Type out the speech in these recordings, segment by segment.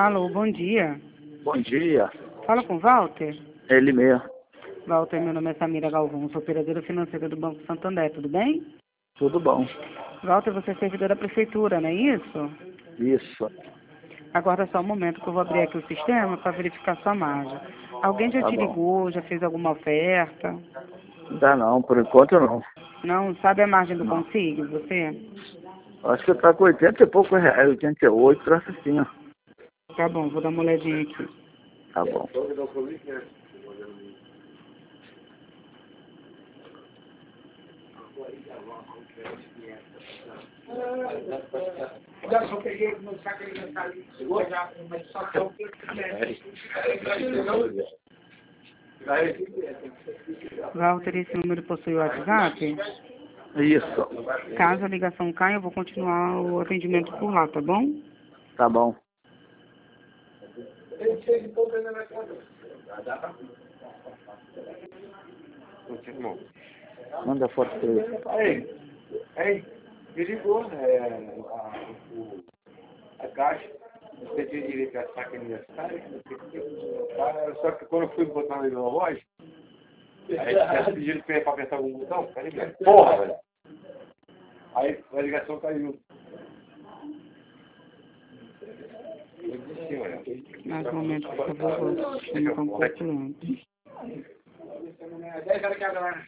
Alô, bom dia. Bom dia. Fala com o Walter. Ele mesmo. Walter, meu nome é Samira Galvão, sou operadora financeira do Banco Santander, tudo bem? Tudo bom. Walter, você é servidor da prefeitura, não é isso? Isso. Aguarda só um momento que eu vou abrir aqui o sistema para verificar sua margem. Alguém já Tá te bom. ligou, já fez alguma oferta? Ainda não, por enquanto não. Não sabe a margem do Não. Consig, você? Acho que tá com 80 e poucos reais, 88, troço assim, ó. Tá bom, vou dar uma olhadinha aqui. Tá bom. Já só peguei no saco de metal, já mas só que eu Walter, esse número possui o WhatsApp? Isso. Caso a ligação caia, eu vou continuar o atendimento por lá, tá bom? Tá bom. Manda foto pra ele. Ei, me ligou, né? A caixa, você tinha direito a saca aniversário, só que quando eu fui botar ele na loja, aí eles pediram pra apertar algum botão, falei, porra, velho. Aí a ligação caiu. Eu disse, olha. Mais um momento, por favor, o sistema está um pouco lento. 10 horas que agora.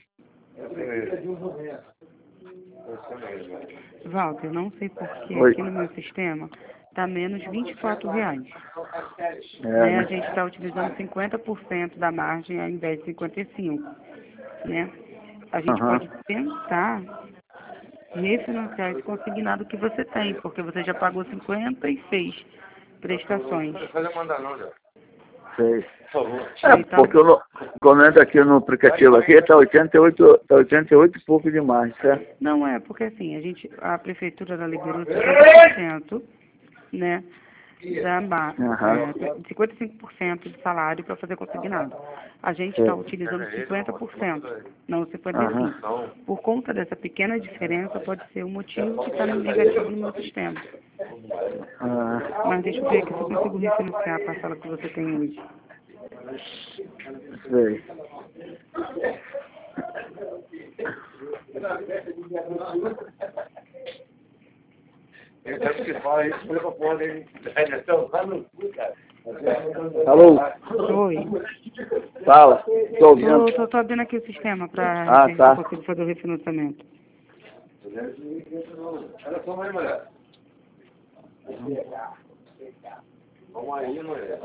Walter, não sei porquê, Oi. aqui no meu sistema está menos R$ 24. É, Né? A né? gente está utilizando 50% da margem ao invés de 55%. Né? A gente Aham. pode tentar refinanciar esse consignado que você tem, porque você já pagou 56 prestações. Não mandar não, já. Sei. Por favor. É, porque eu não, quando entra aqui no aplicativo aqui, tá 88 e pouco demais, certo? Não é, porque assim, a prefeitura ela liberou 50%, né, Aham. 55% de salário para fazer consignado. A gente Sei. está utilizando 50%, não 55%. Aham. Por conta dessa pequena diferença, pode ser o motivo que está negativo no meu sistema. Ah, Mas deixa eu ver aqui se eu consigo refinanciar a parcela que você tem hoje. sei. Eu quero que fala isso, foi pra porra dele. Tá no cu, cara. Alô? Oi. Fala. Tô ouvindo. Tô abrindo aqui o sistema para Ah, ver se tá. eu consigo fazer o refinanciamento. Olha só, mãe, mulher. Vamos aí, mulher.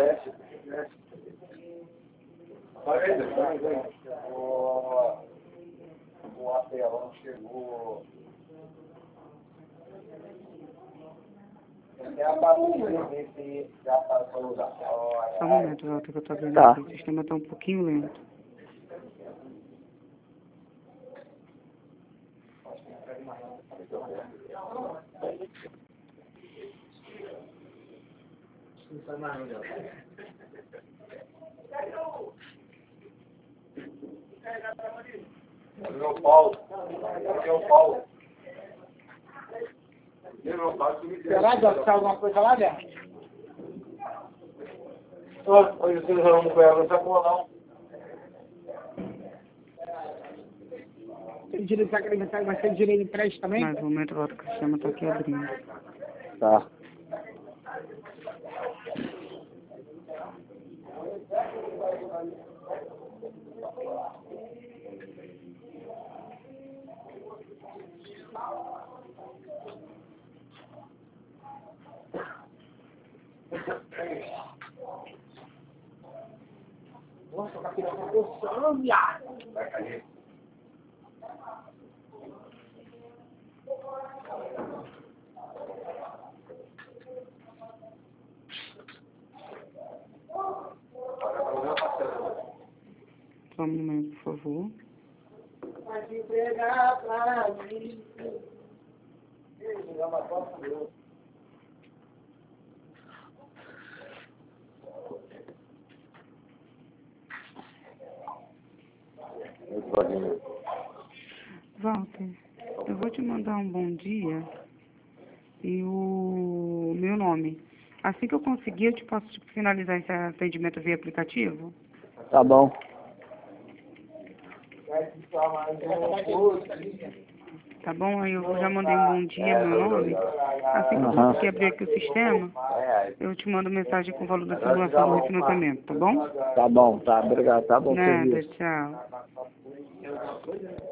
O apelão chegou. Até a bateria desse já passou da hora. Só um momento, Walter, que eu tô abrindo Tá. aqui. O sistema tá um pouquinho lento. Meu Paulo. Meu Paulo. Meu Paulo. Será que vai ficar alguma coisa lá dentro? Hoje vocês vão com ela, não tá boa não. Tem direito a acreditar que vai ser direito de empréstimo também? Mais um momento, Walter, que o sistema tá aqui abrindo. Tá. Nossa, o capitão tá coçando, viado. Só um momento, por favor. Pode entregar pra mim. Walter, eu vou te mandar um bom dia e o meu nome. Assim que eu conseguir, eu te posso finalizar esse atendimento via aplicativo? Tá bom. Tá bom? Aí eu já mandei um bom dia, meu nome. Assim que eu conseguir abrir aqui o sistema, eu te mando mensagem com o valor da simulação do refinanciamento, tá bom? Tá bom, tá. Obrigado. Tá bom, Nada, serviço. tchau.